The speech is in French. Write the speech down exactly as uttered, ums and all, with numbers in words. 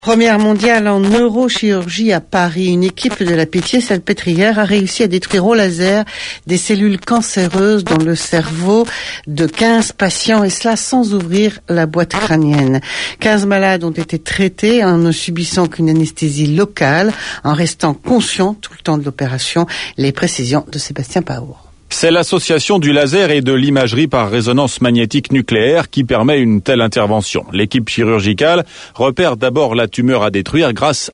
Première mondiale en neurochirurgie à Paris, une équipe de la Pitié-Salpêtrière a réussi à détruire au laser des cellules cancéreuses dans le cerveau de quinze patients, et cela sans ouvrir la boîte crânienne. quinze malades ont été traités en ne subissant qu'une anesthésie locale, en restant conscients tout le temps de l'opération. Les précisions de Sébastien Paour. C'est l'association du laser et de l'imagerie par résonance magnétique nucléaire qui permet une telle intervention. L'équipe chirurgicale repère d'abord la tumeur à détruire grâce